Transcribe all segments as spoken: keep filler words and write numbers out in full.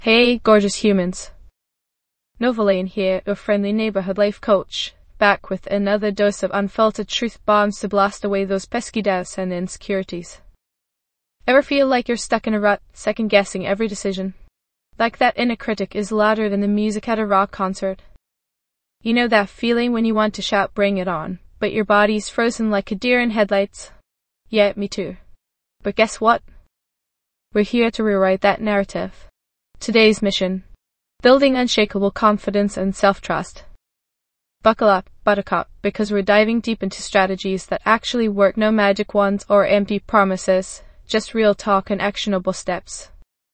Hey, gorgeous humans. Novalane here, your friendly neighborhood life coach, back with another dose of unfiltered truth bombs to blast away those pesky doubts and insecurities. Ever feel like you're stuck in a rut, second-guessing every decision? Like that inner critic is louder than the music at a rock concert? You know that feeling when you want to shout, "Bring it on," but your body's frozen like a deer in headlights? Yeah, me too. But guess what? We're here to rewrite that narrative. Today's mission: building unshakable confidence and self-trust. Buckle up, buttercup, because we're diving deep into strategies that actually work. No magic wands or empty promises, just real talk and actionable steps.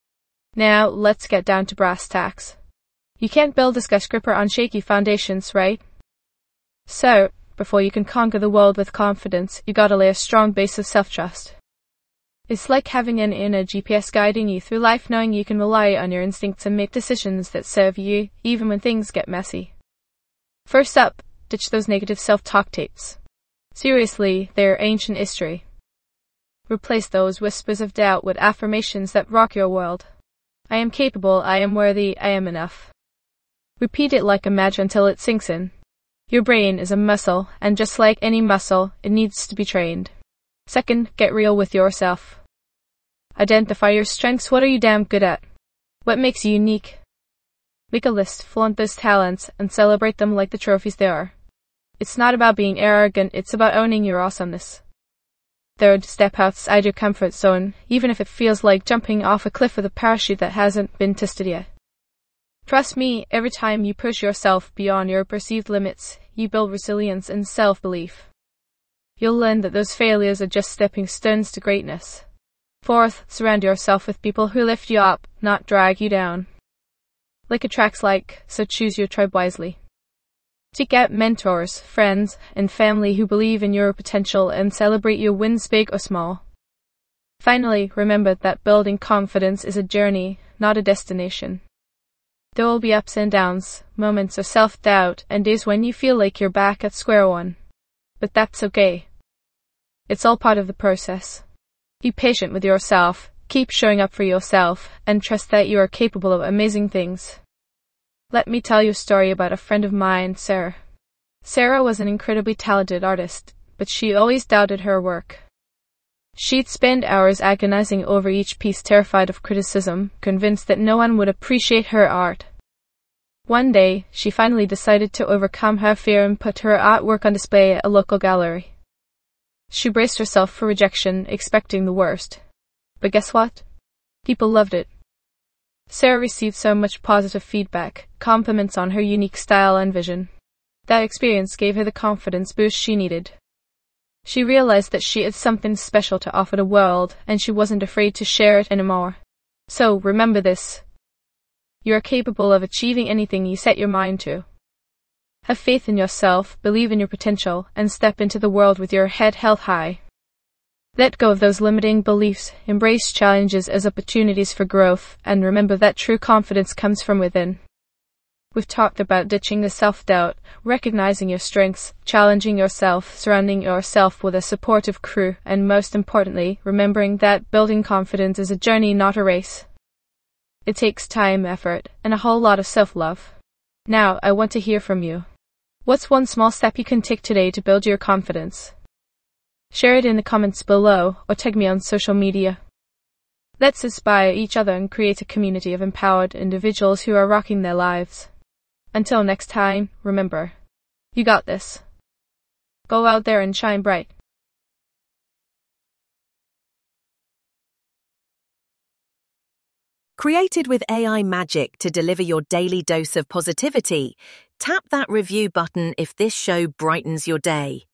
Now, let's get down to brass tacks. You can't build a skyscraper on shaky foundations, right? So, before you can conquer the world with confidence, you gotta lay a strong base of self-trust. It's like having an inner G P S guiding you through life, knowing you can rely on your instincts and make decisions that serve you, even when things get messy. First up, ditch those negative self-talk tapes. Seriously, they're ancient history. Replace those whispers of doubt with affirmations that rock your world. I am capable, I am worthy, I am enough. Repeat it like a mantra until it sinks in. Your brain is a muscle, and just like any muscle, it needs to be trained. Second, get real with yourself. Identify your strengths. What are you damn good at? What makes you unique? Make a list, flaunt those talents, and celebrate them like the trophies they are. It's not about being arrogant, it's about owning your awesomeness. Third, step outside your comfort zone, even if it feels like jumping off a cliff with a parachute that hasn't been tested yet. Trust me, every time you push yourself beyond your perceived limits, you build resilience and self-belief. You'll learn that those failures are just stepping stones to greatness. Fourth, surround yourself with people who lift you up, not drag you down. Like attracts like, so choose your tribe wisely. Seek out mentors, friends, and family who believe in your potential and celebrate your wins, big or small. Finally, remember that building confidence is a journey, not a destination. There will be ups and downs, moments of self-doubt, and days when you feel like you're back at square one. But that's okay. It's all part of the process. Be patient with yourself, keep showing up for yourself, and trust that you are capable of amazing things. Let me tell you a story about a friend of mine, Sarah. Sarah was an incredibly talented artist, but she always doubted her work. She'd spend hours agonizing over each piece, terrified of criticism, convinced that no one would appreciate her art. One day, she finally decided to overcome her fear and put her artwork on display at a local gallery. She braced herself for rejection, expecting the worst. But guess what? People loved it. Sarah received so much positive feedback, compliments on her unique style and vision. That experience gave her the confidence boost she needed. She realized that she had something special to offer the world, and she wasn't afraid to share it anymore. So, remember this. You are capable of achieving anything you set your mind to. Have faith in yourself, believe in your potential, and step into the world with your head held high. Let go of those limiting beliefs, embrace challenges as opportunities for growth, and remember that true confidence comes from within. We've talked about ditching the self-doubt, recognizing your strengths, challenging yourself, surrounding yourself with a supportive crew, and most importantly, remembering that building confidence is a journey, not a race. It takes time, effort, and a whole lot of self-love. Now, I want to hear from you. What's one small step you can take today to build your confidence? Share it in the comments below, or tag me on social media. Let's inspire each other and create a community of empowered individuals who are rocking their lives. Until next time, remember, you got this. Go out there and shine bright. Created with A I magic to deliver your daily dose of positivity, tap that review button if this show brightens your day.